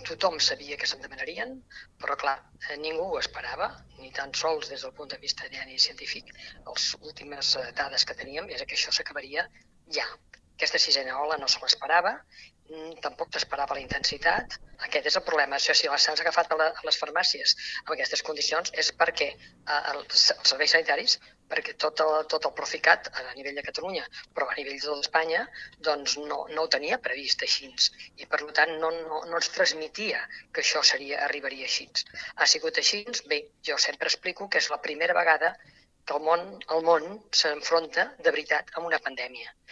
tothom sabia que se'n demanarien, però clar, ningú ho esperava, ni tan sols des del punt de vista científic. Les últimes dades que teníem és que això s'acabaria ja. Aquesta sisena ola no se l'esperava, tampoc s'esperava la intensitat. Aquest és el problema. Això, si les s'han agafat a les farmàcies en aquestes condicions és perquè els serveis sanitaris, perquè tot el Procicat a nivell de Catalunya, però a nivell de tot Espanya, doncs no ho tenia previst així. I per tant no ens transmetia que això arribaria així. Ha sigut així? Bé, jo sempre explico que és la primera vegada que el món s'enfronta de veritat amb una pandèmia.